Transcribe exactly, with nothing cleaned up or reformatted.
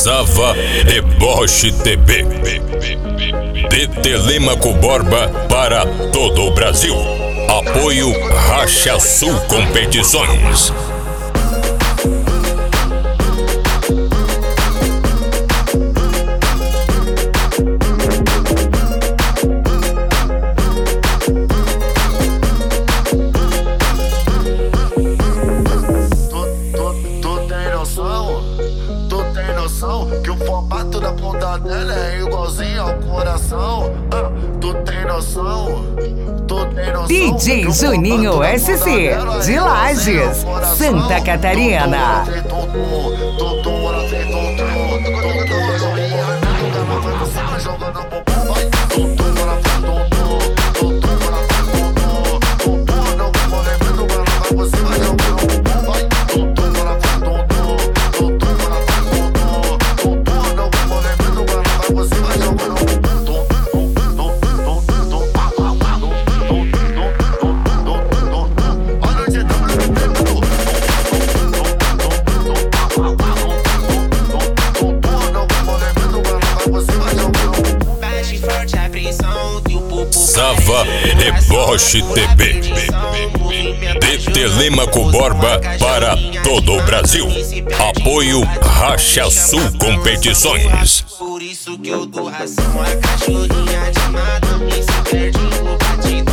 Sava Deboche T V. De Telêmaco Borba para todo o Brasil. Apoio Racha Sul Competições. Que o formato da ponta dela é igualzinho ao coração. Ah, tu tem noção? Tu tem noção? D J Juninho S C, de Lages, Santa Catarina. Sava Deboche T V. De Telêmaco Borba para todo o Brasil. Apoio Racha Sul Competições. Por isso que eu dou ração a cachorrinha de madame, se perde no batido.